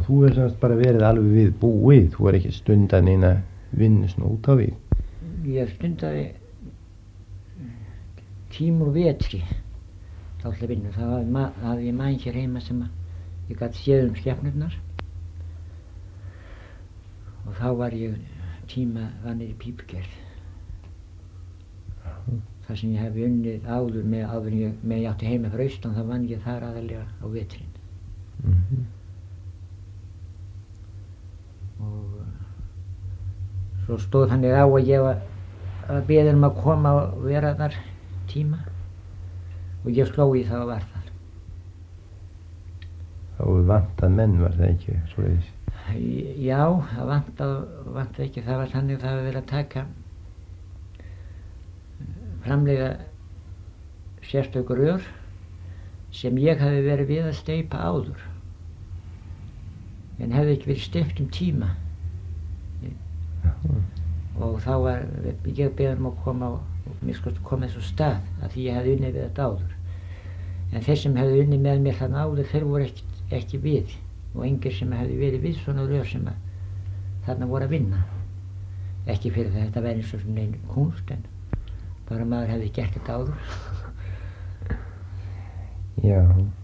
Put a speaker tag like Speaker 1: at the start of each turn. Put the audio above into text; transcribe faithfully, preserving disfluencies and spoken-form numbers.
Speaker 1: þú hefur semst bara verið alveg við búið, þú er ekki stundan eina vinnu svona út á við.
Speaker 2: Ég stundaði tíma úr vetri dálitla vinnu. Það hafði, ma hafði ég mann hér heima sem að ég gat séð um skepnurnar og þá var ég tíma vanir í pípugerð. Það sem ég hef unnið áður með áður en ég, með ég átti heima fyrir austan, þá vann ég þar aðalega á vetrin.
Speaker 1: Mm-hmm.
Speaker 2: Og svo stóð þannig á að ég var að beða um að koma og vera þar tíma og ég sló í það og var þar.
Speaker 1: Þá var vantað menn, var það ekki svoleiðis?
Speaker 2: Já, það vantað, vantað ekki. Það var þannig að það var verið að taka framleiða sérstök rör sem ég hafi verið við að steypa áður en hefði ekki verið steypt um tíma.
Speaker 1: Já.
Speaker 2: Og þá var ég beðin um að koma og mér skoðst koma þessu stað að því ég hefði unnið við þetta áður. En þeir sem hefði unnið með mér þannig áður, þeir voru ekki, ekki við og engir sem hefði verið við svona rör sem að þarna voru að vinna. Ekki fyrir það þetta verið eins og svona einu kunst en bara maður hefði gert þetta áður.
Speaker 1: Já.